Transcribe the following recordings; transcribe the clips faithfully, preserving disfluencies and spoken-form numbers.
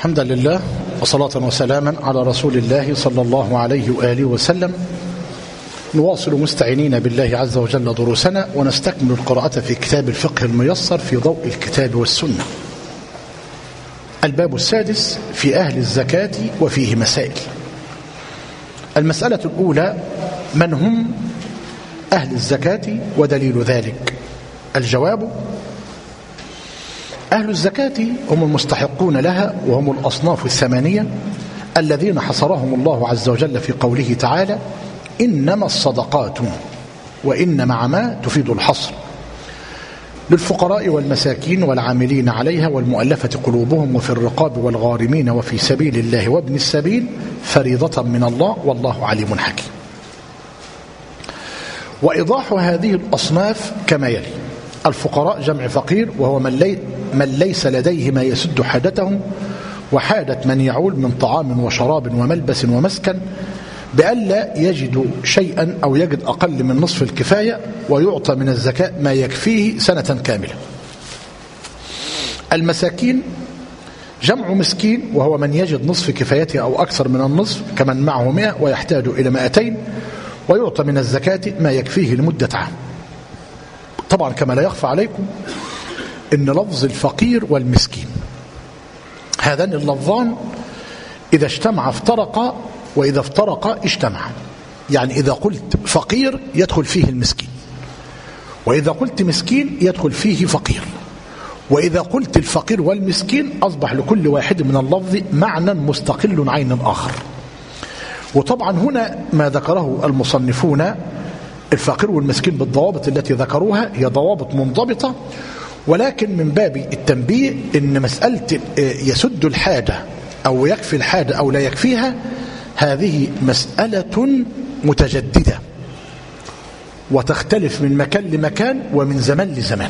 حمدا لله وصلاة وسلاما على رسول الله صلى الله عليه وآله وسلم. نواصل مستعينين بالله عز وجل دروسنا ونستكمل القراءة في كتاب الفقه الميسر في ضوء الكتاب والسنة. الباب السادس في أهل الزكاة وفيه مسائل. المسألة الأولى: من هم أهل الزكاة ودليل ذلك؟ الجواب: أهل الزكاة هم المستحقون لها، وهم الأصناف الثمانية الذين حصرهم الله عز وجل في قوله تعالى: إنما الصدقات، وإن مع ما تفيد الحصر، للفقراء والمساكين والعاملين عليها والمؤلفة قلوبهم وفي الرقاب والغارمين وفي سبيل الله وابن السبيل فريضة من الله والله عليم حكيم. وإيضاح هذه الأصناف كما يلي: الفقراء جمع فقير، وهو من, لي من ليس لديه ما يسد حاجته وحاجة من يعول من طعام وشراب وملبس ومسكن، بألا يجد شيئا أو يجد أقل من نصف الكفاية، ويعطى من الزكاة ما يكفيه سنة كاملة. المساكين جمع مسكين، وهو من يجد نصف كفايته أو أكثر من النصف، كمن معه مئة ويحتاج إلى مئتين، ويعطى من الزكاة ما يكفيه لمدة عام. طبعا كما لا يخفى عليكم إن لفظ الفقير والمسكين هذان اللفظان إذا اجتمع افترقا، وإذا افترقا اجتمع. يعني إذا قلت فقير يدخل فيه المسكين، وإذا قلت مسكين يدخل فيه فقير، وإذا قلت الفقير والمسكين أصبح لكل واحد من اللفظ معنى مستقل عين آخر. وطبعا هنا ما ذكره المصنفون الفقير والمسكين بالضوابط التي ذكروها هي ضوابط منضبطة، ولكن من باب التنبيه إن مسألة يسد الحاجة أو يكفي الحاجة أو لا يكفيها هذه مسألة متجددة، وتختلف من مكان لمكان ومن زمان لزمان.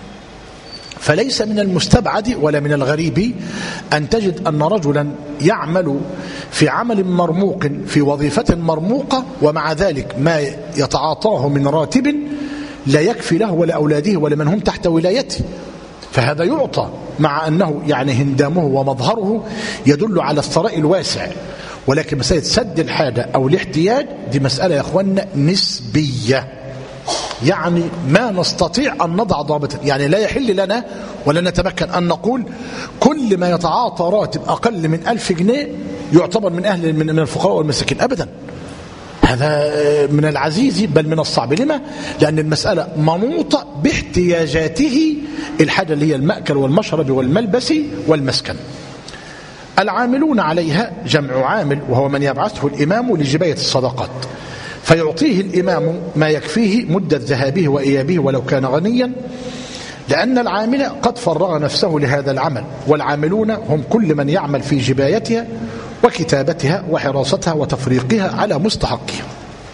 فليس من المستبعد ولا من الغريب أن تجد أن رجلا يعمل في عمل مرموق في وظيفة مرموقة، ومع ذلك ما يتعاطاه من راتب لا يكفي له ولا أولاده ولا من هم تحت ولايته، فهذا يعطى، مع أنه يعني هندامه ومظهره يدل على الثراء الواسع. ولكن مسألة سد الحاجة أو الاحتياج دي مسألة يا أخوانا نسبية، يعني ما نستطيع أن نضع ضابطا. يعني لا يحل لنا ولا نتمكن أن نقول كل ما يتعاطى راتب أقل من ألف جنيه يعتبر من أهل من الفقراء والمساكين أبدا. هذا من العزيز بل من الصعب. لما؟ لأن المسألة منوطة باحتياجاته الحاجة اللي هي المأكل والمشرب والملبس والمسكن. العاملون عليها جمع عامل، وهو من يبعثه الإمام لجباية الصدقات فيعطيه الإمام ما يكفيه مدة ذهابه وإيابه ولو كان غنيا، لأن العامل قد فرغ نفسه لهذا العمل. والعاملون هم كل من يعمل في جبايتها وكتابتها وحراستها وتفريقها على مستحقها.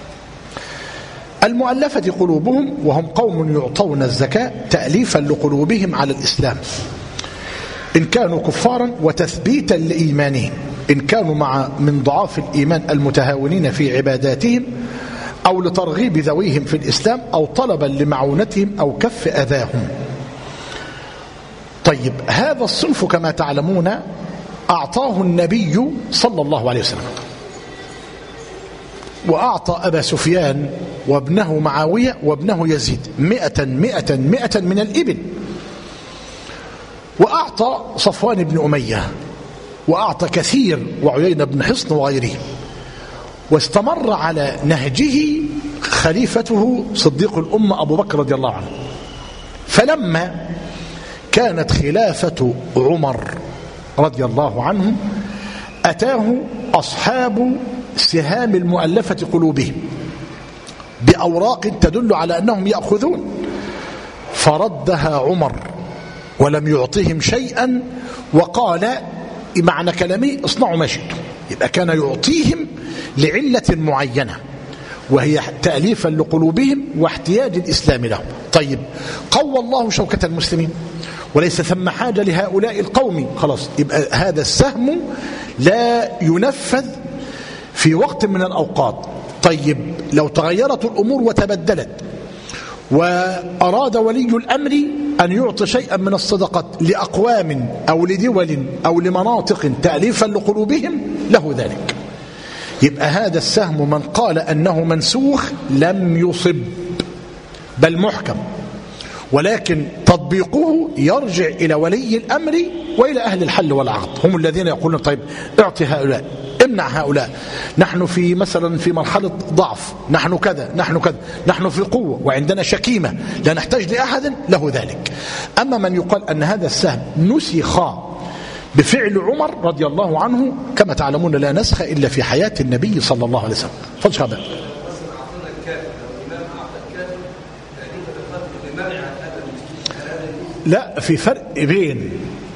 المؤلفة قلوبهم، وهم قوم يعطون الزكاة تأليفا لقلوبهم على الإسلام إن كانوا كفارا وتثبيتا لإيمانهم، إن كانوا مع من ضعاف الإيمان المتهاونين في عباداتهم، أو لترغيب ذويهم في الإسلام، أو طلبا لمعونتهم أو كف أذاهم. طيب، هذا الصنف كما تعلمون أعطاه النبي صلى الله عليه وسلم، وأعطى أبا سفيان وابنه معاوية وابنه يزيد مئة مئة مئة من الإبل، وأعطى صفوان بن أمية، وأعطى كثير وعيينة بن حصن وغيره. واستمر على نهجه خليفته صديق الأمة أبو بكر رضي الله عنه. فلما كانت خلافة عمر رضي الله عنه أتاه أصحاب سهام المؤلفة قلوبهم بأوراق تدل على أنهم يأخذون، فردها عمر ولم يعطهم شيئا، وقال معنى كلامي اصنعوا ما شئتم. يبقى كان يعطيهم لعلة معينة، وهي تأليفا لقلوبهم واحتياج الإسلام لهم. طيب، قوى الله شوكة المسلمين وليس ثم حاجة لهؤلاء القوم، خلاص يبقى هذا السهم لا ينفذ في وقت من الأوقات. طيب، لو تغيرت الأمور وتبدلت وأراد ولي الأمر أن يعطي شيئا من الصدقات لأقوام أو لدول أو لمناطق تأليفا لقلوبهم له ذلك. يبقى هذا السهم من قال أنه منسوخ لم يصب بل محكم، ولكن تطبيقه يرجع إلى ولي الأمر وإلى أهل الحل والعقد، هم الذين يقولون طيب اعطي هؤلاء، امنع هؤلاء، نحن في مثلا في مرحلة ضعف، نحن كذا نحن كذا، نحن في قوة وعندنا شكيمة لا نحتاج لأحد، له ذلك. أما من يقال أن هذا السهم نسخ بفعل عمر رضي الله عنه، كما تعلمون لا نسخ إلا في حياة النبي صلى الله عليه وسلم. فضل شباب. لا، في فرق بين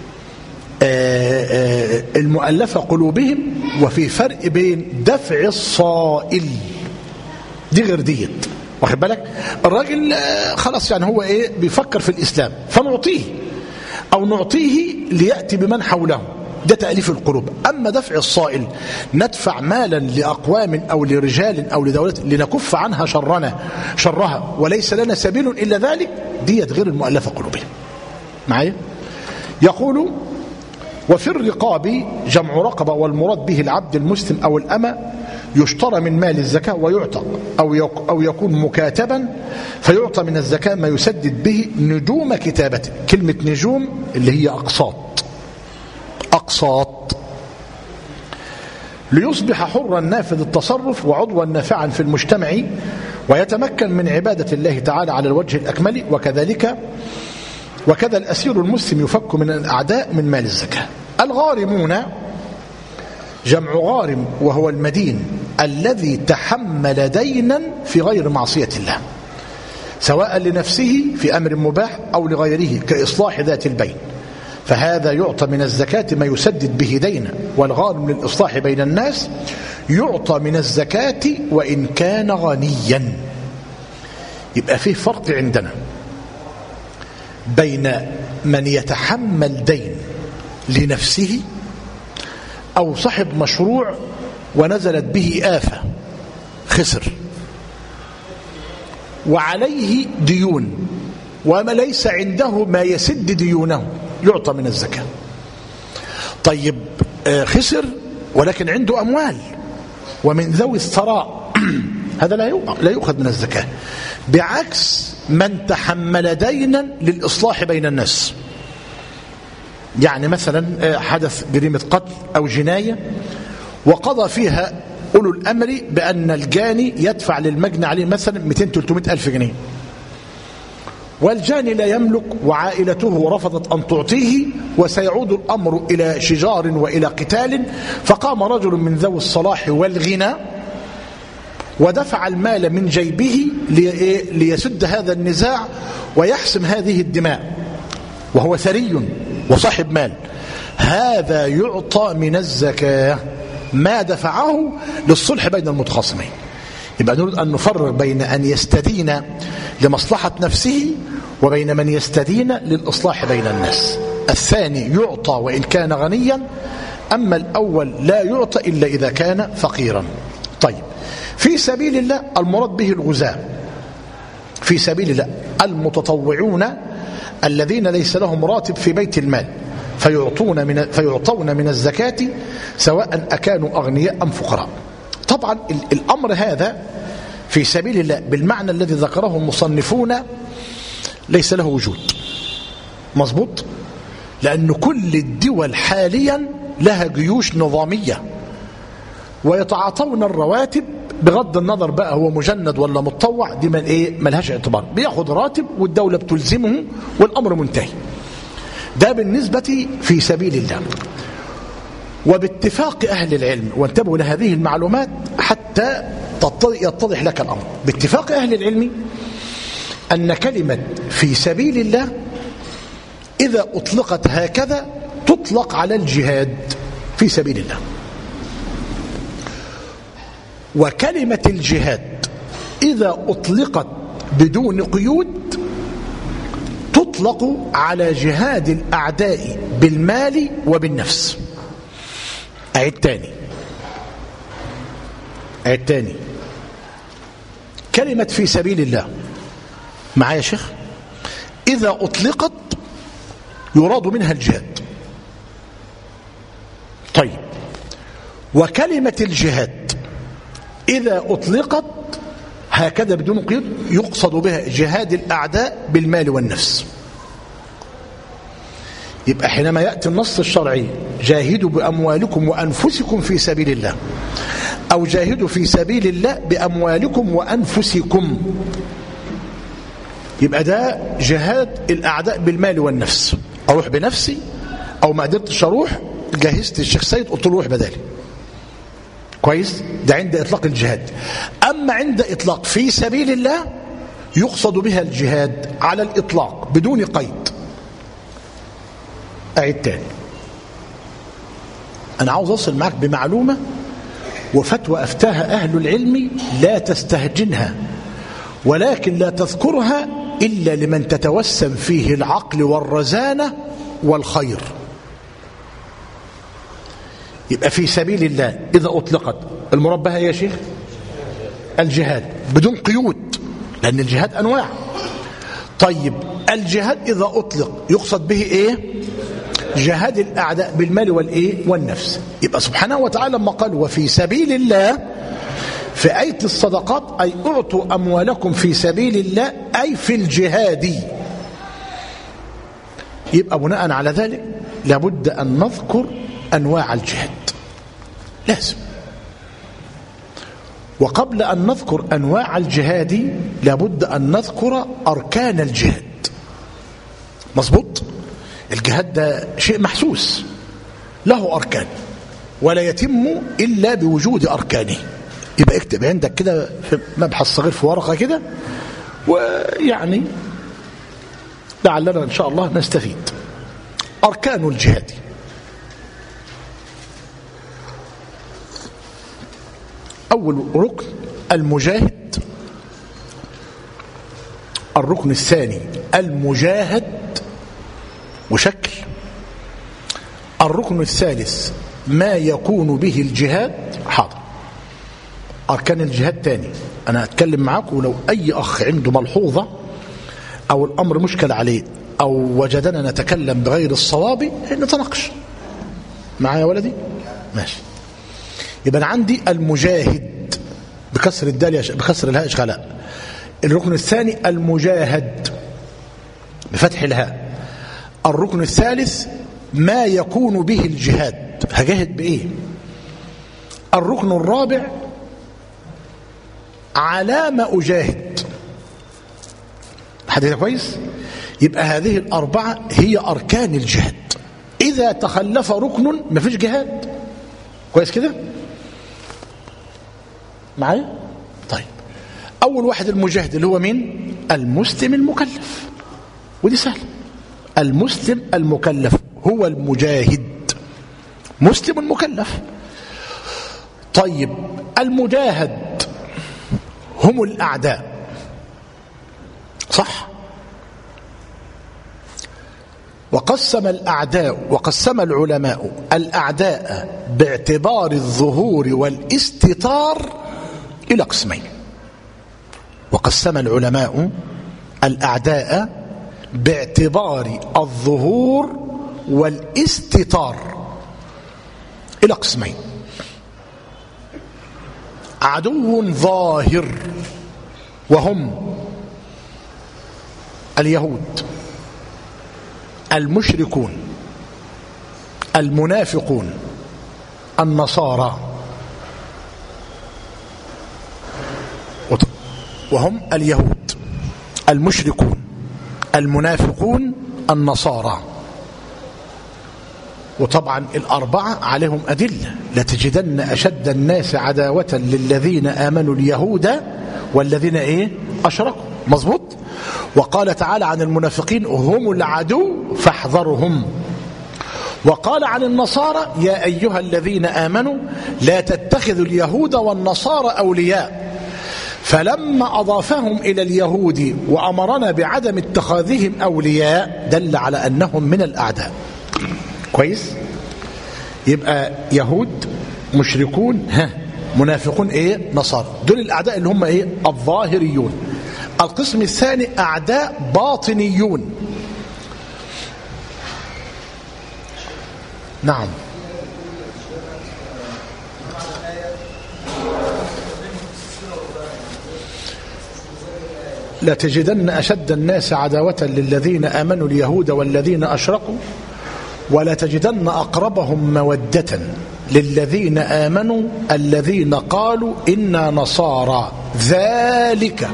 المؤلفة قلوبهم وفي فرق بين دفع الصائل، دي غير ديت، واخد بالك؟ الراجل خلاص يعني هو ايه بيفكر في الإسلام فنعطيه أو نعطيه ليأتي بمن حوله، ده تأليف القلوب. أما دفع الصائل ندفع مالا لأقوام أو لرجال أو لدولة لنكف عنها شرنا شرها وليس لنا سبيل إلا ذلك، ديت غير المؤلفة قلوبهم. معايا؟ يقول وفي الرقاب جمع رقبة والمراد به العبد المسلم أو الأمة، يشترى من مال الزكاة ويعتق أو أو يكون مكاتبا فيعطى من الزكاة ما يسدد به نجوم كتابته. كلمة نجوم اللي هي أقساط، أقساط ليصبح حرا نافذ التصرف وعضوا نافعا في المجتمع ويتمكن من عبادة الله تعالى على الوجه الأكمل. وكذلك وكذا الأسير المسلم يفك من الأعداء من مال الزكاة. الغارمون جمع غارم وهو المدين الذي تحمل دينا في غير معصية الله، سواء لنفسه في أمر مباح أو لغيره كإصلاح ذات البين، فهذا يعطى من الزكاة ما يسدد به دينا. والغارم للإصلاح بين الناس يعطى من الزكاة وإن كان غنيا. يبقى فيه فرق عندنا بين من يتحمل دين لنفسه أو صاحب مشروع ونزلت به آفة خسر وعليه ديون وما ليس عنده ما يسد ديونه، يعطى من الزكاة. طيب خسر ولكن عنده أموال ومن ذوي الثراء هذا لا يؤخذ من الزكاة، بعكس من تحمل دينا للإصلاح بين الناس. يعني مثلا حدث جريمة قتل أو جناية وقضى فيها أولو الأمر بأن الجاني يدفع للمجني عليه مثلا مئتين ثلاثمائة ألف جنيه، والجاني لا يملك وعائلته رفضت أن تعطيه وسيعود الأمر إلى شجار وإلى قتال، فقام رجل من ذوي الصلاح والغنى ودفع المال من جيبه ليسد هذا النزاع ويحسم هذه الدماء، وهو ثري وصاحب مال. هذا يعطى من الزكاة ما دفعه للصلح بين المتخاصمين. يبقى نريد أن نفرق بين أن يستدين لمصلحة نفسه وبين من يستدين للإصلاح بين الناس. الثاني يعطى وإن كان غنيا، أما الأول لا يعطى إلا إذا كان فقيرا. طيب، في سبيل الله المراد به الغزاة، في سبيل الله المتطوعون الذين ليس لهم راتب في بيت المال فيعطون من فيعطون من الزكاة سواء أكانوا أغنياء أم فقراء. طبعا الأمر هذا في سبيل الله بالمعنى الذي ذكره المصنفون ليس له وجود مظبوط، لأن كل الدول حاليا لها جيوش نظامية ويتعاطون الرواتب بغض النظر بقى هو مجند ولا متطوع، دي من ايه ملهاش اعتبار، بياخد راتب والدولة بتلزمه والأمر منتهي. ده بالنسبة في سبيل الله. وباتفاق أهل العلم، وانتبهوا لهذه المعلومات حتى يتضح لك الأمر، باتفاق أهل العلم أن كلمة في سبيل الله إذا أطلقت هكذا تطلق على الجهاد في سبيل الله، وكلمة الجهاد إذا أطلقت بدون قيود تطلق على جهاد الأعداء بالمال وبالنفس. أعيد تاني أعيد تاني كلمة في سبيل الله معايا يا شيخ، إذا أطلقت يراد منها الجهاد. طيب، وكلمة الجهاد إذا أطلقت هكذا بدون قيد يقصد بها جهاد الأعداء بالمال والنفس. يبقى حينما يأتي النص الشرعي جاهدوا بأموالكم وأنفسكم في سبيل الله، أو جاهدوا في سبيل الله بأموالكم وأنفسكم، يبقى ده جهاد الأعداء بالمال والنفس. أروح بنفسي أو ما قدرتش أروح، جهزت الشيخ سيد قلت له روح بدالي. كويس؟ ده عند إطلاق الجهاد. أما عند إطلاق في سبيل الله يقصد بها الجهاد على الإطلاق بدون قيد. أعيد تاني، أنا عاوز أصل معك بمعلومة وفتوى أفتاها أهل العلم لا تستهجنها، ولكن لا تذكرها إلا لمن تتوسم فيه العقل والرزانة والخير. يبقى في سبيل الله إذا أطلقت المراد بها يا شيخ الجهاد بدون قيود، لأن الجهاد أنواع. طيب، الجهاد إذا أطلق يقصد به إيه؟ جهاد الأعداء بالمال والإيه؟ والنفس. يبقى سبحانه وتعالى لما قال وفي سبيل الله في آية الصدقات أي أعطوا أموالكم في سبيل الله أي في الجهاد. يبقى بناء على ذلك لابد أن نذكر أنواع الجهاد، لازم. وقبل أن نذكر أنواع الجهاد لابد أن نذكر أركان الجهاد. مظبوط؟ الجهاد ده شيء محسوس له أركان ولا يتم إلا بوجود أركانه. يبقى اكتب عندك كده في مبحث صغير في ورقة كده، ويعني لعلنا إن شاء الله نستفيد. أركان الجهاد: أول ركن المجاهد، الركن الثاني المجاهد وشكل، الركن الثالث ما يكون به الجهاد. حاضر، أركان الجهاد تاني أنا أتكلم معاكم، ولو أي أخ عنده ملحوظة أو الأمر مشكل عليه أو وجدنا نتكلم بغير الصواب نتناقش. معايا يا ولدي؟ ماشي. يبقى أنا عندي المجاهد بكسر الدال بكسر الهاء إشغالاء. الركن الثاني المجاهد بفتح الهاء. الركن الثالث ما يكون به الجهاد، هجاهد بإيه. الركن الرابع على ما أجاهد. حديث كويس؟ يبقى هذه الأربعة هي أركان الجهاد. إذا تخلف ركن ما فيش جهاد. كويس كده؟ معايا؟ طيب، أول واحد المجاهد اللي هو مين؟ المسلم المكلف، ودي سهلة. المسلم المكلف هو المجاهد، مسلم مكلف. طيب، المجاهد هم الأعداء، صح؟ وقسم الأعداء وقسم العلماء الأعداء باعتبار الظهور والاستتار إلى قسمين. وقسم العلماء الأعداء باعتبار الظهور والاستتار إلى قسمين: عدو ظاهر وهم اليهود، المشركون، المنافقون، النصارى. وهم اليهود، المشركون، المنافقون، النصارى. وطبعا الأربعة عليهم أدلة: لتجدن أشد الناس عداوة للذين آمنوا اليهود والذين إيه أشركوا. مظبوط. وقال تعالى عن المنافقين: هم العدو فاحذرهم. وقال عن النصارى: يا أيها الذين آمنوا لا تتخذوا اليهود والنصارى أولياء. فلما أضافهم إلى اليهود وأمرنا بعدم اتخاذهم أولياء دل على أنهم من الأعداء. كويس؟ يبقى يهود، مشركون، ها منافقون، ايه، نصارى. دول الأعداء اللي هم ايه، الظاهريون. القسم الثاني أعداء باطنيون. نعم. لتجدن أشد الناس عداوة للذين آمنوا اليهود والذين أشركوا ولتجدن أقربهم مودة للذين آمنوا الذين قالوا إنا نصارى ذلك،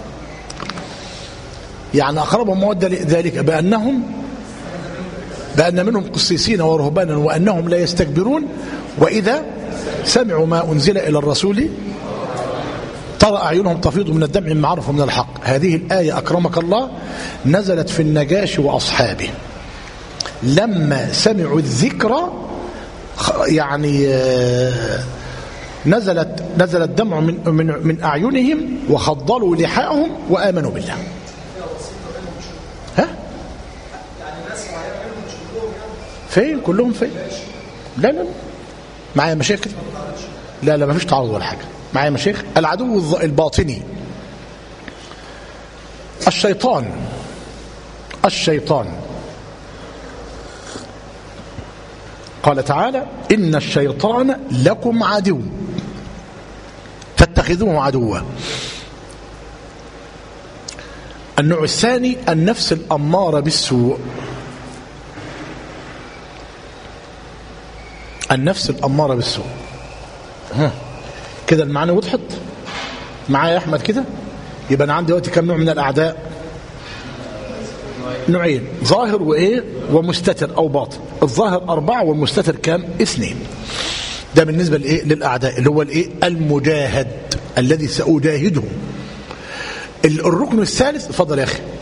يعني أقربهم مودة ذلك بأنهم بأن منهم قسيسين ورهبانا وأنهم لا يستكبرون وإذا سمعوا ما أنزل إلى الرسول ترى أعينهم تفيض من الدمع مما عرفوا من الحق. هذه الآية أكرمك الله نزلت في النجاشي وأصحابه لما سمعوا الذكر، يعني نزلت نزل الدمع من من من أعينهم وخضلوا لحاءهم وآمنوا بالله. ها؟ فين كلهم فين؟ لا لا معايا مشاكل؟ لا لا ما فيش تعارض ولا حاجة. معايا مشايخ. العدو الباطني الشيطان. الشيطان قال تعالى إن الشيطان لكم عدو فاتخذوه عدوا. النوع الثاني النفس الأمارة بالسوء. النفس الأمارة بالسوء. ها كده المعنى وضحت معايا يا أحمد كده؟ يبقى أنا عندي دلوقتي كم نوع من الأعداء؟ نوعين، ظاهر وإيه ومستتر أو باطن. الظاهر أربعة والمستتر كام؟ اثنين. ده بالنسبة لإيه؟ للأعداء اللي هو الإيه؟ المجاهد الذي سأجاهده. الركن الثالث اتفضل يا أخي.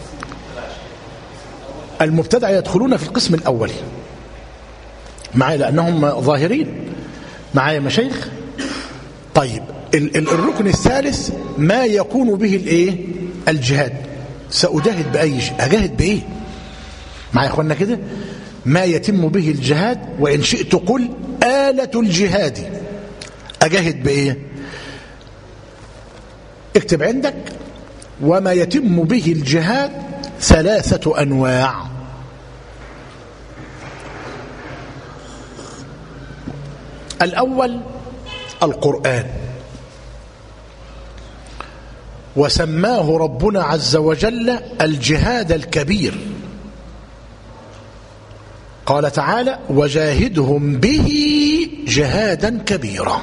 المبتدع يدخلون في القسم الأول معايا لأنهم ظاهرين. معايا مشايخ؟ طيب الركن الثالث ما يكون به الايه؟ الجهاد. سأجاهد بأي شيء. أجاهد بإيه؟ معايا يا اخوانا كده؟ ما يتم به الجهاد، وإن شئت قل آلة الجهاد. أجاهد بإيه؟ اكتب عندك وما يتم به الجهاد ثلاثة أنواع. الأول القرآن، وسماه ربنا عز وجل الجهاد الكبير. قال تعالى وجاهدهم به جهادا كبيرا.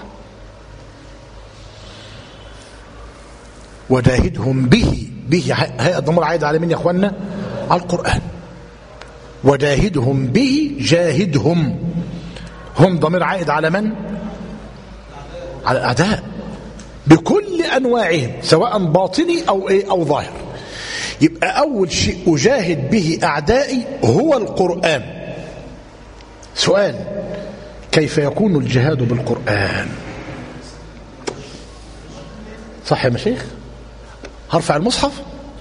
وجاهدهم به به هي الضمير عايد على مين يا اخوانا؟ على القرآن. وجاهدهم به جاهدهم هم ضمير عائد على من؟ على الأعداء بكل أنواعهم سواء باطني أو إيه أو ظاهر. يبقى أول شيء أجاهد به أعدائي هو القرآن. سؤال: كيف يكون الجهاد بالقرآن؟ صح يا مشايخ؟ هرفع المصحف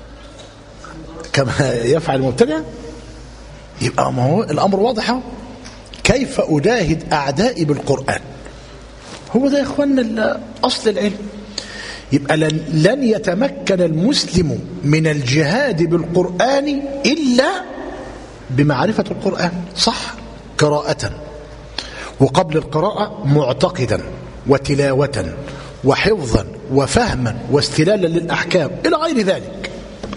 كما يفعل المبتدع؟ يبقى ما هو الأمر واضح. كيف أجاهد أعدائي بالقرآن؟ هو ده يا إخواننا أصل العلم. يبقى لن, لن يتمكن المسلم من الجهاد بالقرآن إلا بمعرفة القرآن صح، قراءة، وقبل القراءة معتقدا وتلاوة وحفظا وفهما واستلالا للأحكام إلى غير ذلك.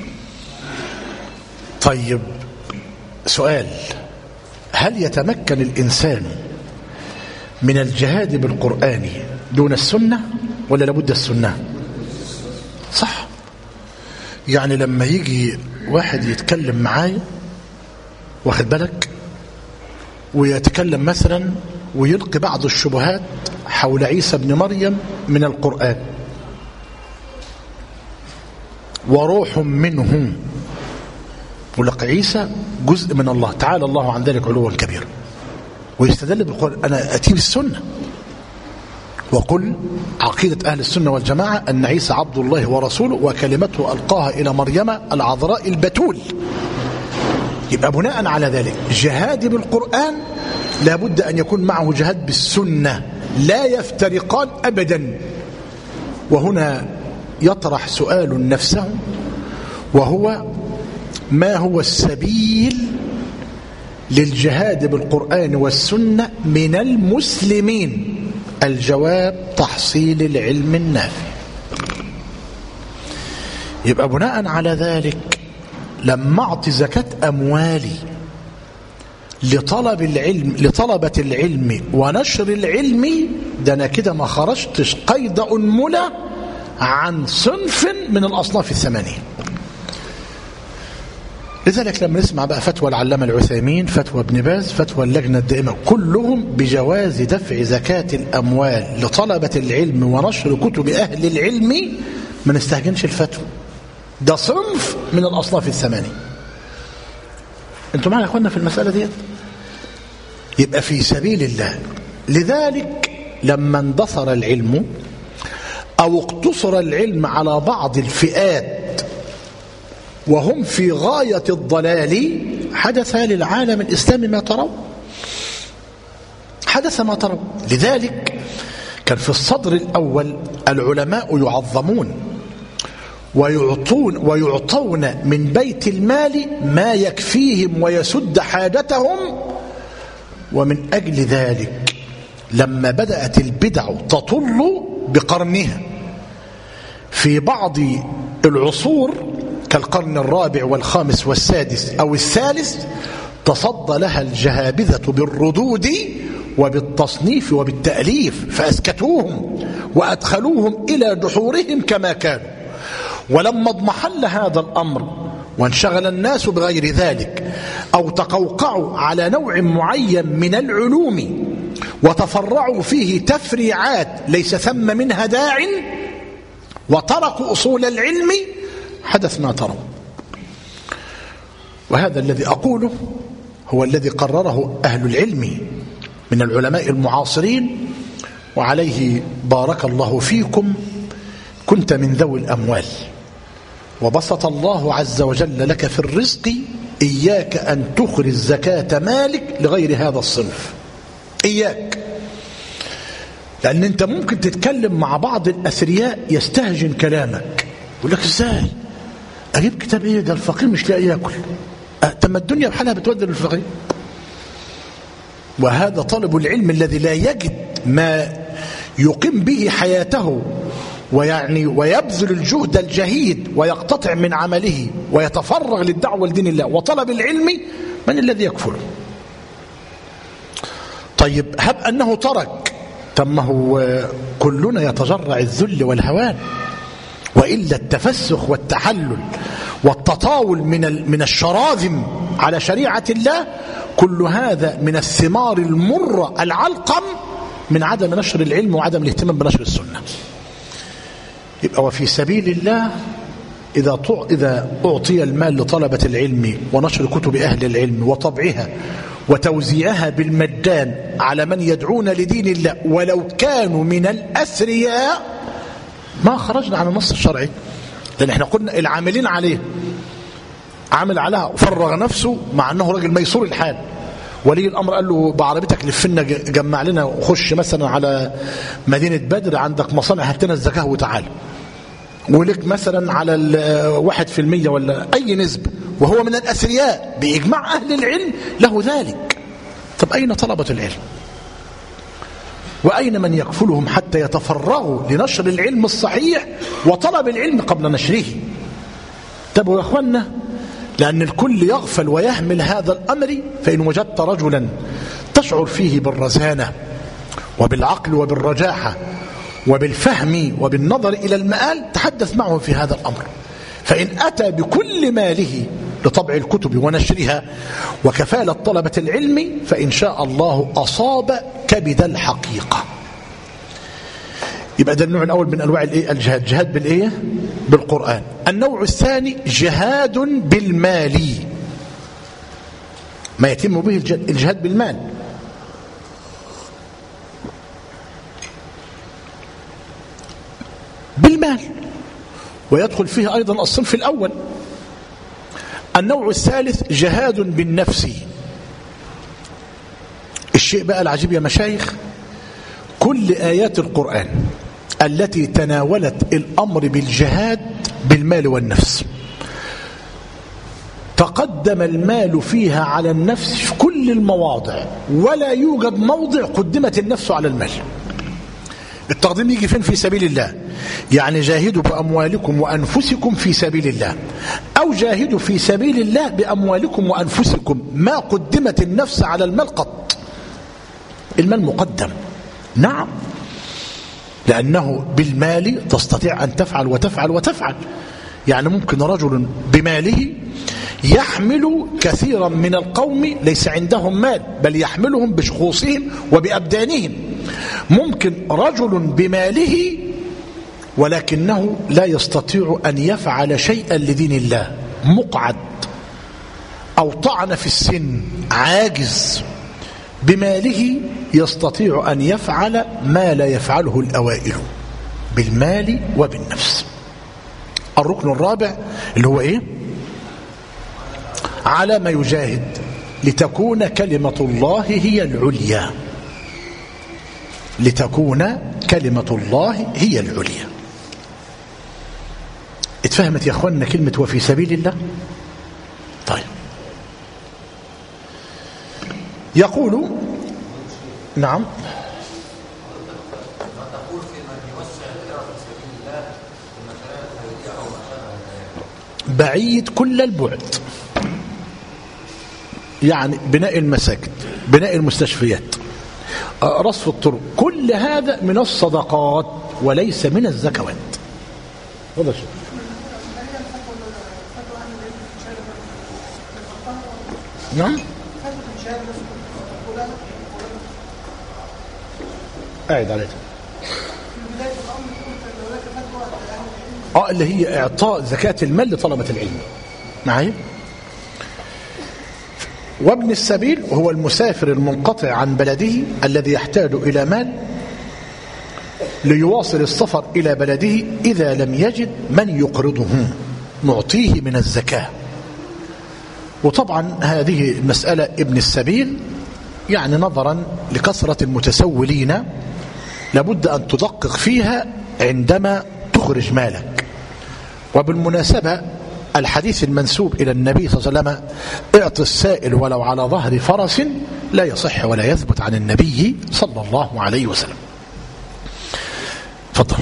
طيب سؤال: هل يتمكن الإنسان من الجهاد بالقرآن دون السنة ولا لابد السنة؟ صح. يعني لما يجي واحد يتكلم معايا واخد بالك ويتكلم مثلا ويلقي بعض الشبهات حول عيسى بن مريم من القرآن وروح منه، ولقى عيسى جزء من الله تعالى الله عن ذلك علوا كبيرا، ويستدل بالقرآن. أنا أتي بالسنة وقل عقيدة أهل السنة والجماعة أن عيسى عبد الله ورسوله وكلمته ألقاها إلى مريم العذراء البتول. يبقى بناء على ذلك جهادي بالقرآن لابد أن يكون معه جهاد بالسنة، لا يفترقان أبدا. وهنا يطرح سؤال نفسه: وهو ما هو السبيل للجهاد بالقرآن والسنة من المسلمين؟ الجواب تحصيل العلم النافع. يبقى بناء على ذلك لما أعطي زكاة أموالي لطلب العلم لطلبة العلم ونشر العلم، ده أنا كده ما خرجتش قيد أنملة عن صنف من الأصناف الثمانية. لذلك لما نسمع بقى فتوى العلامة العثيمين، فتوى ابن باز، فتوى اللجنة الدائمة، كلهم بجواز دفع زكاة الأموال لطلبة العلم ونشر كتب أهل العلم، ما نستهجنش الفتوى، ده صنف من الأصناف الثمانية. انتوا معنا يا اخوانا في المسألة دي؟ يبقى في سبيل الله. لذلك لما اندثر العلم أو اقتصر العلم على بعض الفئات وهم في غاية الضلال، حدث للعالم الإسلامي ما تروا، حدث ما تروا. لذلك كان في الصدر الأول العلماء يعظمون ويعطون ويعطون من بيت المال ما يكفيهم ويسد حاجتهم. ومن أجل ذلك لما بدأت البدع تطل بقرنها في بعض العصور كالقرن الرابع والخامس والسادس أو الثالث، تصدى لها الجهابذة بالردود وبالتصنيف وبالتأليف، فأسكتوهم وأدخلوهم إلى دحورهم كما كانوا. ولما اضمحل هذا الأمر وانشغل الناس بغير ذلك أو تقوقعوا على نوع معين من العلوم وتفرعوا فيه تفريعات ليس ثم منها داع وتركوا أصول العلم، حدث ما تروا. وهذا الذي أقوله هو الذي قرره أهل العلم من العلماء المعاصرين، وعليه بارك الله فيكم كنت من ذوي الأموال وبسط الله عز وجل لك في الرزق، إياك أن تخرج زكاة مالك لغير هذا الصنف، إياك. لأن أنت ممكن تتكلم مع بعض الأثرياء يستهجن كلامك، يقول لك إزاي أجيب كتاب إيه ده الفقير مش لاقي يأكل، تم الدنيا بحالها بتودي للفقير. وهذا طالب العلم الذي لا يجد ما يقيم به حياته ويعني ويبذل الجهد الجهيد ويقتطع من عمله ويتفرغ للدعوة لدين الله وطلب العلم، من الذي يكفله؟ طيب هب أنه ترك، تم هو كلنا يتجرع الذل والهوان، وإلا التفسخ والتحلل والتطاول من من الشراذم على شريعة الله، كل هذا من الثمار المرة العلقم من عدم نشر العلم وعدم الاهتمام بنشر السنة. يبقى وفي سبيل الله إذا إذا أعطي المال لطلبة العلم ونشر كتب أهل العلم وطبعها وتوزيعها بالمجان على من يدعون لدين الله ولو كانوا من الأثرياء، ما خرجنا عن النص الشرعي. لأن احنا قلنا العاملين عليه عامل عليها وفرغ نفسه مع أنه راجل ميسور الحال، ولي الأمر قال له بعربيتك لفنا جمع لنا وخش مثلا على مدينة بدر، عندك مصانع هات لنا الزكاة وتعالى، ولك مثلا على الواحد في المية ولا أي نسبة، وهو من الأثرياء بإجماع أهل العلم له ذلك. طب أين طلبة العلم؟ وأين من يكفلهم حتى يتفرغوا لنشر العلم الصحيح وطلب العلم قبل نشره؟ طب يا أخوانا، لأن الكل يغفل ويهمل هذا الأمر، فإن وجدت رجلا تشعر فيه بالرزانة وبالعقل وبالرجاحة وبالفهم وبالنظر إلى المآل، تحدث معه في هذا الأمر. فإن أتى بكل ماله لطبع الكتب ونشرها وكفالة طلبة العلم، فإن شاء الله أصاب كبد الحقيقة. يبقى ده النوع الأول من أنواع الجهاد، جهاد بالإيه؟ بالقرآن. النوع الثاني جهاد بالمال، ما يتم به الجهاد بالمال. بالمال، ويدخل فيه أيضا الصنف الأول. النوع الثالث جهاد بالنفس. الشيء بقى العجيب يا مشايخ، كل آيات القرآن التي تناولت الأمر بالجهاد بالمال والنفس فقدم المال فيها على النفس في كل المواضع، ولا يوجد موضع قدمت النفس على المال. التقديم يجي فين؟ في سبيل الله، يعني جاهدوا بأموالكم وأنفسكم في سبيل الله، أو جاهدوا في سبيل الله بأموالكم وأنفسكم. ما قدمت النفس على المال قط. المال مقدم، نعم، لأنه بالمال تستطيع أن تفعل وتفعل وتفعل. يعني ممكن رجل بماله يحمل كثيرا من القوم ليس عندهم مال، بل يحملهم بشخوصهم وبأبدانهم. ممكن رجل بماله ولكنه لا يستطيع أن يفعل شيئا لدين الله، مقعد أو طعن في السن، عاجز، بماله يستطيع أن يفعل ما لا يفعله الأوائل بالمال وبالنفس. الركن الرابع اللي هو إيه؟ على ما يجاهد لتكون كلمة الله هي العليا، لتكون كلمة الله هي العليا. اتفهمت يا أخواننا كلمة وفي سبيل الله؟ طيب، يقول نعم بعيد كل البعد، يعني بناء المساجد، بناء المستشفيات، رصف الطرق، كل هذا من الصدقات وليس من الزكوات. هذا شيء. نعم قاعد عليها اه اللي هي اعطاء زكاة المال لطلبة العلم. معي؟ وابن السبيل هو المسافر المنقطع عن بلده الذي يحتاج إلى مال ليواصل السفر إلى بلده إذا لم يجد من يقرضه نعطيه من الزكاة. وطبعا هذه المسألة ابن السبيل يعني نظرا لكثرة المتسولين لابد أن تدقق فيها عندما تخرج مالك. وبالمناسبة الحديث المنسوب إلى النبي صلى الله عليه وسلم اعط السائل ولو على ظهر فرس لا يصح ولا يثبت عن النبي صلى الله عليه وسلم. تفضل.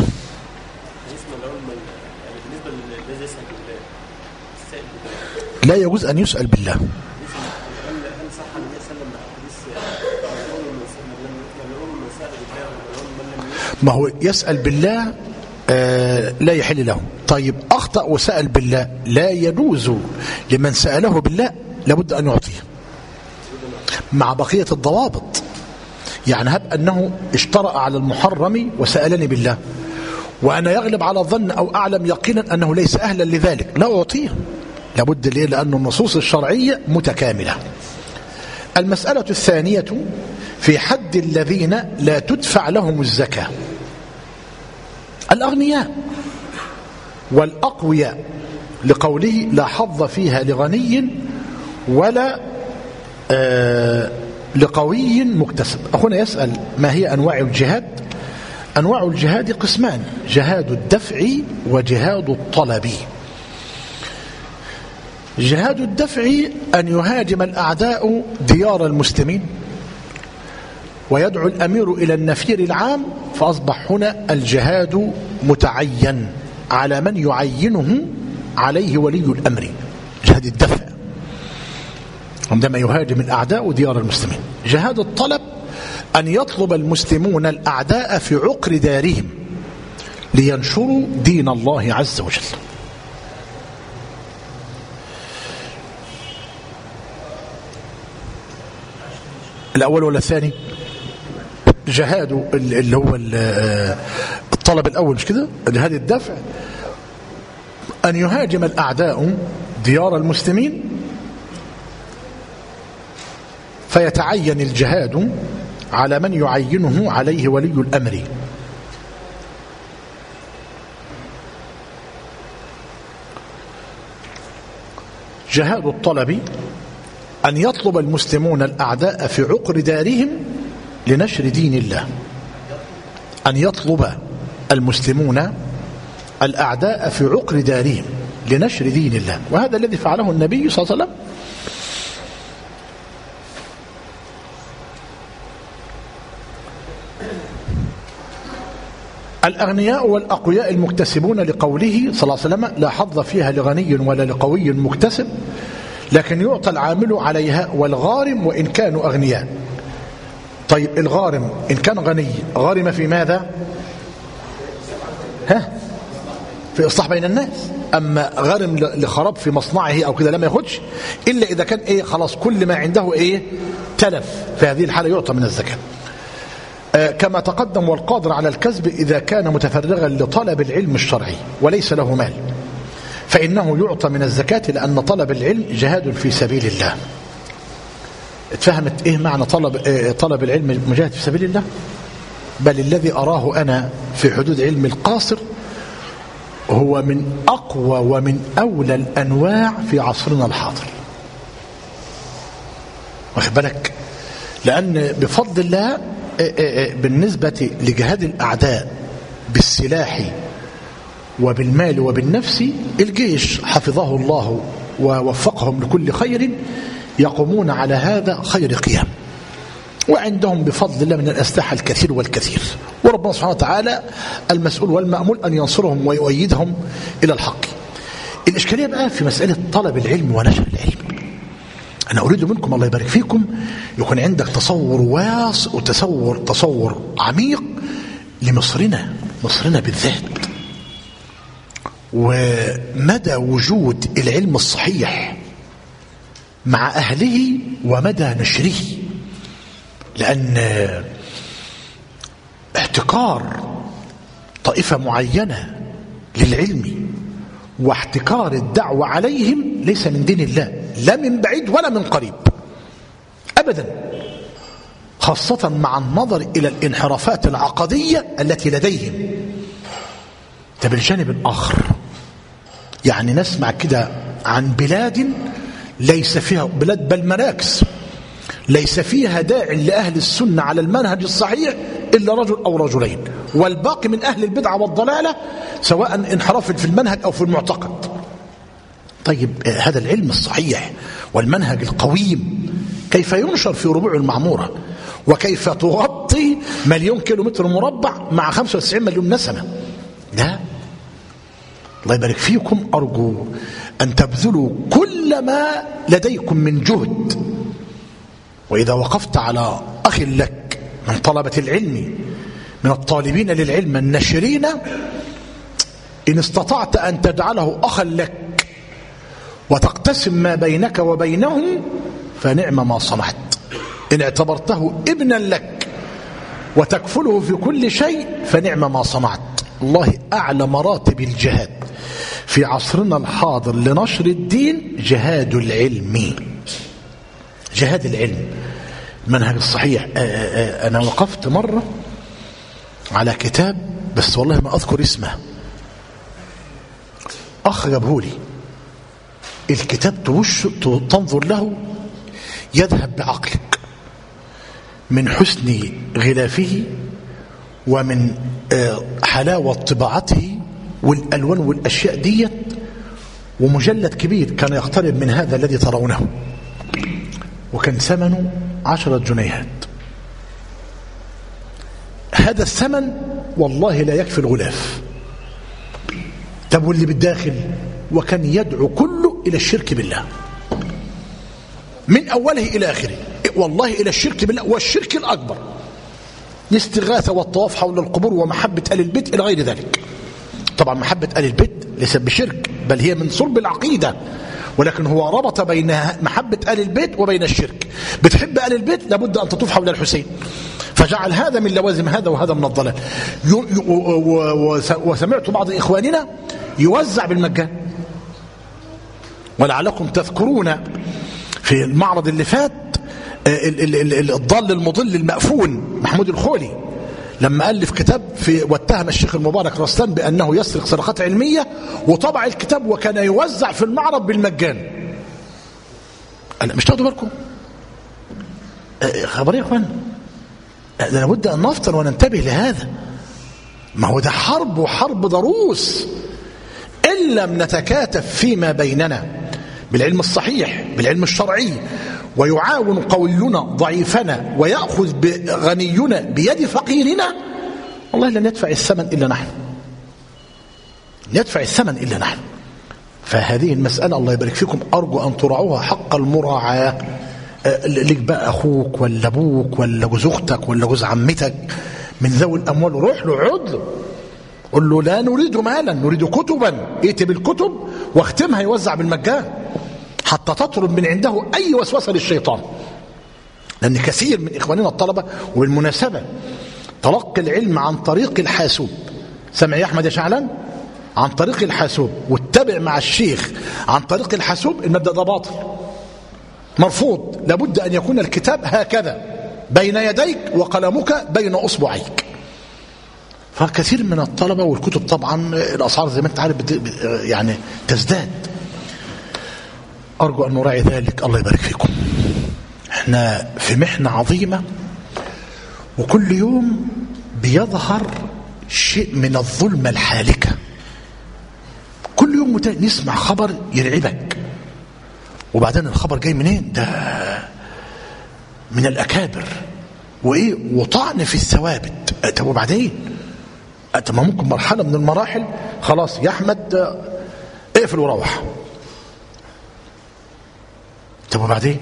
لا يجوز أن يسأل بالله. ما هو يسأل بالله آه لا يحل له. طيب أخطأ وسأل بالله، لا يجوز لمن سأله بالله لابد أن يعطيه مع بقية الضوابط. يعني هب أنه اشترأ على المحرم وسألني بالله وأنا يغلب على الظن أو أعلم يقينا أنه ليس أهلا لذلك، لا أعطيه، لابد ليه؟ لأن النصوص الشرعية متكاملة. المسألة الثانية في حد الذين لا تدفع لهم الزكاة، الأغنياء والأقوياء، لقوله لا حظ فيها لغني ولا آه لقوي مكتسب. أخونا يسأل ما هي أنواع الجهاد؟ أنواع الجهاد قسمان: جهاد الدفع وجهاد الطلب. جهاد الدفع أن يهاجم الأعداء ديار المسلمين ويدعو الأمير إلى النفير العام، فأصبح هنا الجهاد متعين على من يعينه عليه ولي الأمر، جهاد الدفع عندما يهاجم الأعداء ديار المسلمين. جهاد الطلب أن يطلب المسلمون الأعداء في عقر دارهم لينشروا دين الله عز وجل. الأول ولا الثاني؟ جهاد اللي هو الطلب الأول، مش كده؟ جهاد الدفع أن يهاجم الأعداء ديار المسلمين فيتعين الجهاد على من يعينه عليه ولي الأمر. جهاد الطلب أن يطلب المسلمون الأعداء في عقر دارهم لنشر دين الله. أن يطلب المسلمون الأعداء في عقر دارهم لنشر دين الله، وهذا الذي فعله النبي صلى الله عليه وسلم. الأغنياء والأقوياء المكتسبون لقوله صلى الله عليه وسلم لا حظ فيها لغني ولا لقوي مكتسب، لكن يعطى العامل عليها والغارم وإن كانوا أغنياء. طيب الغارم إن كان غني غارم في ماذا؟ ها؟ في إصلاح بين الناس. أما غارم لخراب في مصنعه أو كده لما ياخدش إلا إذا كان إيه خلاص كل ما عنده إيه تلف، في هذه الحالة يعطى من الزكاة. آه كما تقدم والقادر على الكسب إذا كان متفرغا لطلب العلم الشرعي وليس له مال فإنه يعطى من الزكاة، لأن طلب العلم جهاد في سبيل الله. اتفهمت إيه معنى طلب, إيه طلب العلم مجاهد في سبيل الله؟ بل الذي أراه أنا في حدود علم القاصر هو من أقوى ومن أولى الأنواع في عصرنا الحاضر، واخد بالك؟ لأن بفضل الله بالنسبة لجهاد الأعداء بالسلاح وبالمال وبالنفس، الجيش حفظه الله ووفقهم لكل خير يقومون على هذا خير قيام، وعندهم بفضل الله من الأسلحة الكثير والكثير، وربنا سبحانه وتعالى المسؤول والمأمول أن ينصرهم ويؤيدهم إلى الحق. الإشكالية بقى في مسألة طلب العلم ونشر العلم. أنا أريد منكم الله يبارك فيكم يكون عندك تصور واسع وتصور تصور عميق لمصرنا، مصرنا بالذات، ومدى وجود العلم الصحيح مع أهله ومدى نشره. لأن احتكار طائفة معينة للعلم واحتكار الدعوة عليهم ليس من دين الله، لا من بعيد ولا من قريب أبدا، خاصة مع النظر إلى الانحرافات العقدية التي لديهم. ده بالجانب الآخر يعني نسمع كده عن بلاد ليس فيها بلاد بل مراكز ليس فيها داع لأهل السنة على المنهج الصحيح إلا رجل أو رجلين، والباقي من أهل البدعة والضلالة سواء انحرف في المنهج أو في المعتقد. طيب هذا العلم الصحيح والمنهج القويم كيف ينشر في ربوع المعمورة، وكيف تغطي مليون كيلومتر مربع مع خمسة وتسعين مليون نسمة؟ لا، الله يبارك فيكم، أرجو أن تبذلوا كل ما لديكم من جهد. وإذا وقفت على أخ لك من طلبة العلم من الطالبين للعلم الناشرين، إن استطعت أن تجعله أخا لك وتقتسم ما بينك وبينهم فنعم ما صنعت. إن اعتبرته ابنا لك وتكفله في كل شيء فنعم ما صنعت. الله أعلى مراتب الجهاد في عصرنا الحاضر لنشر الدين جهاد العلم، جهاد العلم، المنهج الصحيح. أنا وقفت مرة على كتاب بس والله ما أذكر اسمه، أخ جابهولي الكتاب توش تنظر له يذهب بعقلك من حسن غلافه ومن حلاوة طباعته والألوان والأشياء ديت، ومجلد كبير كان يقترب من هذا الذي ترونه، وكان ثمنه عشرة جنيهات. هذا الثمن والله لا يكفي الغلاف. طب واللي بالداخل؟ وكان يدعو كله إلى الشرك بالله من أوله إلى آخره، والله إلى الشرك بالله والشرك الأكبر، الاستغاثة والطواف حول القبور ومحبة آل البيت إلى غير ذلك. طبعا محبة آل البيت ليست بشرك بل هي من صلب العقيدة، ولكن هو ربط بين محبة آل البيت وبين الشرك. بتحب آل البيت لابد أن تطوف حول الحسين، فجعل هذا من لوازم هذا وهذا من الضلال. وسمعت بعض إخواننا يوزع بالمجان، ولعلكم تذكرون في المعرض اللي فات الضال المضل المأفون محمود الخولي لما ألف كتاب في واتهم الشيخ المبارك رسلان بأنه يسرق سرقات علمية، وطبع الكتاب وكان يوزع في المعرض بالمجان. أنا مش تاخدوا بالكم خبر يا اخوان؟ لابد أن نفطن وننتبه لهذا. ما هو ده حرب، وحرب ضروس. وإن لم نتكاتف فيما بيننا بالعلم الصحيح بالعلم الشرعي، ويعاون قوينا ضعيفنا، ويأخذ غنينا بيد فقيرنا، والله لن يدفع الثمن إلا نحن، يدفع الثمن إلا نحن. فهذه المسألة الله يبارك فيكم أرجو أن تراعوها حق المراعاة. لك بقى أخوك ولا أبوك ولا جوز أختك ولا جوز عمتك من ذوي الأموال، روح له عد له قل له لا نريد مالا، نريد كتبا، ائت بالكتب واختمها يوزع بالمجان حتى تطرد من عنده أي وسوسة للشيطان. لأن كثير من إخواننا الطلبة، وبالمناسبة تلقي العلم عن طريق الحاسوب، سمع يا أحمد يا شعلان، عن طريق الحاسوب، واتبع مع الشيخ عن طريق الحاسوب، المبدأ ده باطل مرفوض. لابد أن يكون الكتاب هكذا بين يديك وقلمك بين أصبعيك. فكثير من الطلبة والكتب طبعا الأسعار زي ما انت عارف يعني تزداد. أرجو أن نراعي ذلك. الله يبارك فيكم. احنا في محنة عظيمة، وكل يوم بيظهر شيء من الظلمة الحالكة. كل يوم نسمع خبر يرعبك، وبعدين الخبر جاي منين؟ ده من الأكابر وإيه، وطعن في الثوابت. طب وبعدين؟ طب ما ممكن مرحلة من المراحل خلاص يا أحمد اقفل وروح. طب وبعدين؟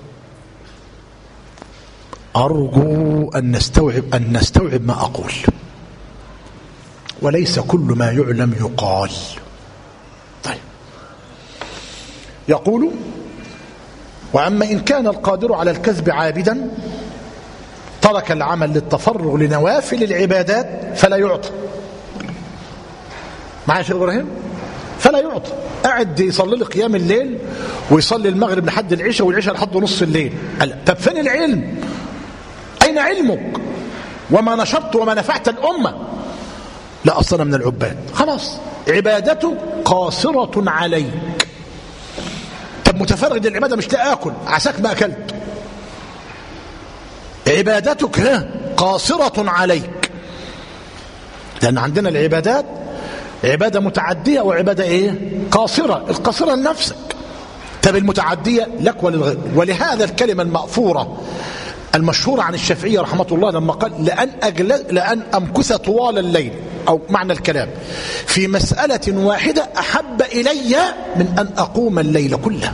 أرجو أن نستوعب أن نستوعب ما أقول، وليس كل ما يعلم يقال. طيب، يقول: وأما إن كان القادر على الكسب عابدا ترك العمل للتفرغ لنوافل العبادات فلا يعطى. معايا شيخ إبراهيم؟ فلا يعطى. قاعد يصلي لي قيام الليل ويصلي المغرب لحد العشاء والعشاء لحد نص الليل. قال طب فين العلم؟ أين علمك؟ وما نشرت وما نفعت الأمة؟ لا، أصلا من العباد. خلاص عبادتك قاصرة عليك. طب متفرغ للعبادة مش تأكل، عساك ما أكلت. عبادتك ها قاصرة عليك، لأن عندنا العبادات عبادة متعدية وعبادة إيه؟ قاصرة. القاصرة لنفسك، طب المتعدية لك وللغير. ولهذا الكلمة المأثورة المشهورة عن الشافعي رحمة الله لما قال: لأن, أجل لأن أمكث طوال الليل، أو معنى الكلام في مسألة واحدة أحب إلي من أن أقوم الليل كله.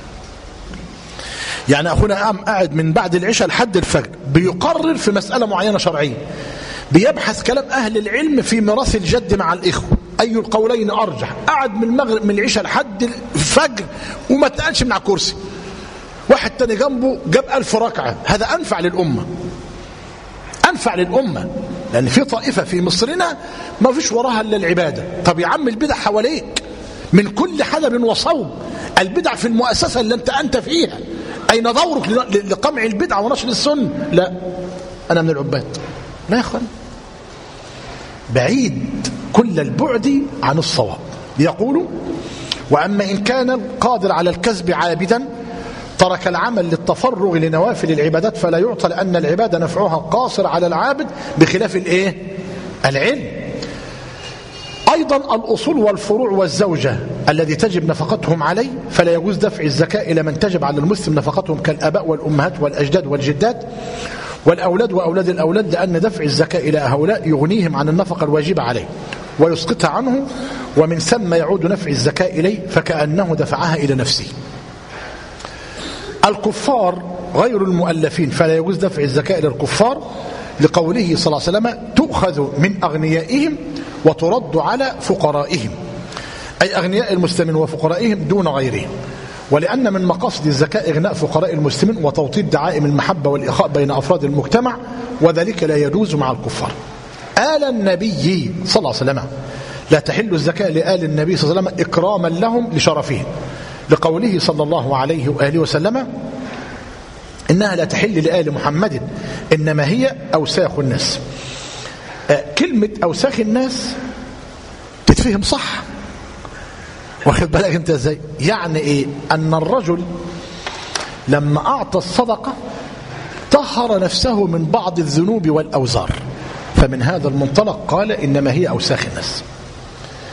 يعني أخونا قام قاعد من بعد العشاء لحد الفجر بيقرر في مسألة معينة شرعية، بيبحث كلام أهل العلم في ميراث الجد مع الإخوة، أي القولين أرجح. قعد من المغرب من العشاء لحد الفجر وما تنقلش من على الكرسي. واحد تاني جنبه جاب ألف ركعة. هذا أنفع للأمة، أنفع للأمة، لأن في طائفة في مصرنا ما فيش وراها إلا العبادة. طب يا عم البدع حواليك من كل حدب وصوب. البدع في المؤسسة اللي أنت أنت فيها. أين دورك لقمع البدع ونشر السنة؟ لا، أنا من العباد. لا يا أخوان، بعيد كل البعد عن الصواب. يقول: وأما إن كان القادر على الكسب عابدا ترك العمل للتفرغ لنوافل العبادات فلا يعطى، لأن العبادة نفعها قاصر على العابد بخلاف الإيه؟ العلم. أيضا الأصول والفروع والزوجة الذي تجب نفقتهم عليه فلا يجوز دفع الزكاة إلى من تجب على المسلم نفقتهم كالآباء والأمهات والأجداد والجدات والأولاد وأولاد الأولاد، لأن دفع الزكاة إلى هؤلاء يغنيهم عن النفقة الواجبة عليه ويسقطها عنه، ومن ثم يعود نفع الزكاة إليه فكأنه دفعها إلى نفسه. الكفار غير المؤلفين فلا يجوز دفع الزكاة إلى الكفار، لقوله صلى الله عليه وسلم: تؤخذ من أغنيائهم وترد على فقرائهم، أي أغنياء المسلمين وفقرائهم دون غيرهم. ولأن من مقاصد الزكاة إغناء فقراء المسلمين وتوطيد دعائم المحبة والإخاء بين أفراد المجتمع، وذلك لا يجوز مع الكفار. آل النبي صلى الله عليه وسلم لا تحل الزكاة لآل النبي صلى الله عليه وسلم إكراما لهم لشرفهم، لقوله صلى الله عليه وآله وسلم: إنها لا تحل لآل محمد إنما هي أوساخ الناس. كلمة أوساخ الناس تتفهم صح، واخد بالك انت ازاي؟ يعني ايه؟ ان الرجل لما اعطى الصدقة طهر نفسه من بعض الذنوب والاوزار، فمن هذا المنطلق قال انما هي اوساخ الناس.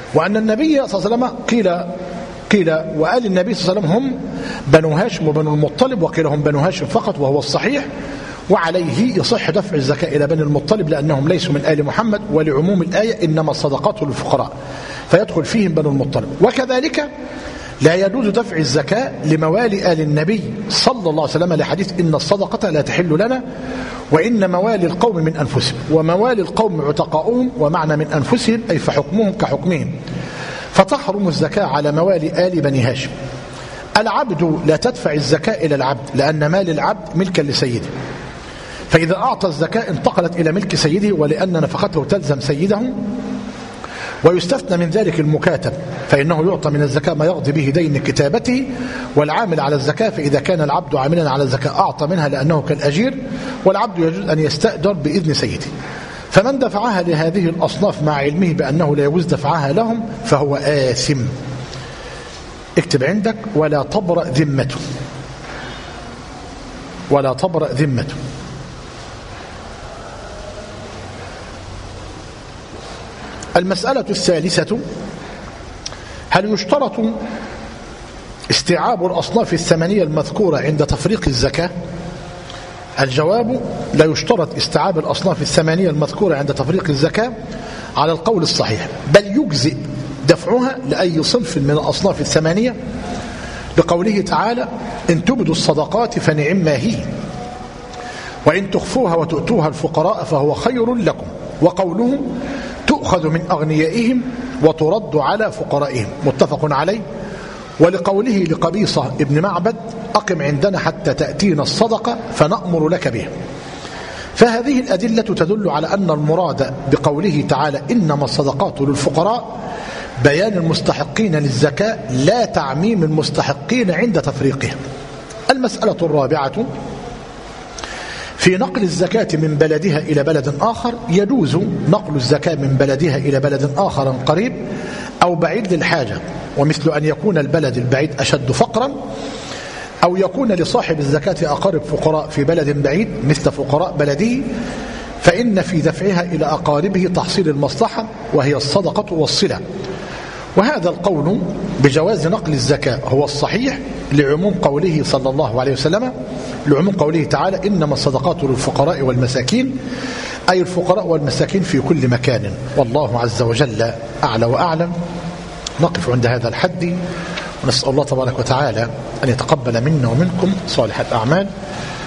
وأن النبي صلى الله عليه وسلم قيل قيل وآل النبي صلى الله عليه وسلم هم بنو هاشم وبنو المطلب، وقيل هم بنو هاشم فقط وهو الصحيح، وعليه يصح دفع الزكاة إلى بني المطلب لأنهم ليسوا من آل محمد، ولعموم الآية إنما الصدقات للفقراء فيدخل فيهم بنو المطلب. وكذلك لا يجوز دفع الزكاة لموالي آل النبي صلى الله عليه وسلم لحديث إن الصدقة لا تحل لنا وإن موالي القوم من أنفسهم، وموالي القوم عتقاؤهم، ومعنى من أنفسهم أي فحكمهم كحكمهم، فتحرم الزكاة على موالي آل بني هاشم. العبد لا تدفع الزكاة إلى العبد لأن مال العبد ملكا لسيده، فإذا أعطى الزكاة انتقلت إلى ملك سيده ولأن نفقته تلزم سيده. ويستثنى من ذلك المكاتب، فإنه يعطى من الزكاة ما يقضي به دين كتابته، والعامل على الزكاة فإذا كان العبد عاملا على الزكاة أعطى منها لأنه كالأجير، والعبد يجوز أن يستأجر بإذن سيده. فمن دفعها لهذه الأصناف مع علمه بأنه لا يجوز دفعها لهم فهو آثم. اكتب عندك ولا تبرأ ذمته، ولا تبرأ ذمته. المسألة الثالثة: هل يشترط استيعاب الأصناف الثمانية المذكورة عند تفريق الزكاة؟ الجواب: لا يشترط استيعاب الأصناف الثمانية المذكورة عند تفريق الزكاة على القول الصحيح، بل يجزئ دفعها لأي صنف من الأصناف الثمانية، لقوله تعالى: إن تبدوا الصدقات فنعما هي، وإن تخفوها وتؤتوها الفقراء فهو خير لكم، وقوله: تؤخذ من أغنيائهم وترد على فقرائهم، متفق عليه. ولقوله لقبيصة ابن معبد: أقم عندنا حتى تأتينا الصدقة فنأمر لك بها. فهذه الأدلة تدل على أن المراد بقوله تعالى إنما الصدقات للفقراء بيان المستحقين للزكاة لا تعميم المستحقين عند تفريقها. المسألة الرابعة: في نقل الزكاة من بلدها إلى بلد آخر. يجوز نقل الزكاة من بلدها إلى بلد آخر قريب أو بعيد للحاجة، ومثل أن يكون البلد البعيد أشد فقرا، أو يكون لصاحب الزكاة أقارب فقراء في بلد بعيد مثل فقراء بلده، فإن في دفعها إلى أقاربه تحصيل المصلحة وهي الصدقة والصلة. وهذا القول بجواز نقل الزكاة هو الصحيح لعموم قوله صلى الله عليه وسلم، لعموم قوله تعالى إنما الصدقات للفقراء والمساكين، أي الفقراء والمساكين في كل مكان. والله عز وجل أعلى وأعلم. نقف عند هذا الحد، ونسأل الله تبارك وتعالى أن يتقبل منا ومنكم صالح الأعمال.